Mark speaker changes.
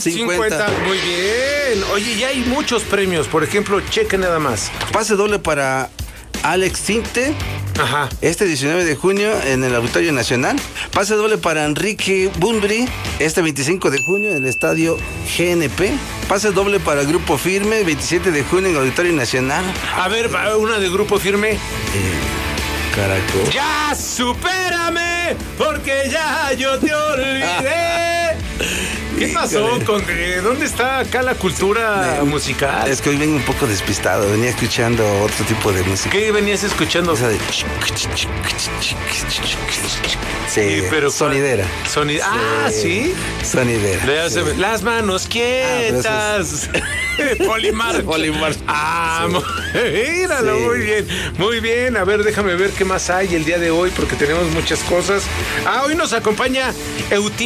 Speaker 1: 50.
Speaker 2: Muy bien. Oye, ya hay muchos premios. Por ejemplo, cheque nada más.
Speaker 1: Pase doble para Alex Tinte.
Speaker 2: Ajá.
Speaker 1: Este 19 de junio en el Auditorio Nacional. Pase doble para Enrique Bunbury. Este 25 de junio en el Estadio GNP. Pase doble para Grupo Firme. 27 de junio en el Auditorio Nacional.
Speaker 2: A ver, una de Grupo Firme.
Speaker 1: Caracol.
Speaker 2: ¡Ya supérame! Porque ya yo te olvidé. ¿Qué pasó, Conde? ¿Dónde está acá la cultura musical?
Speaker 1: Es que hoy vengo un poco despistado. Venía escuchando otro tipo de música.
Speaker 2: ¿Qué venías escuchando?
Speaker 1: Esa de... Sí,
Speaker 2: pero
Speaker 1: sonidera.
Speaker 2: ¿Sí?
Speaker 1: Sonidera.
Speaker 2: Sí. Las manos quietas. Polimar. Míralo, sí. Muy bien. A ver, déjame ver qué más hay el día de hoy, porque tenemos muchas cosas. Hoy nos acompaña Eutimio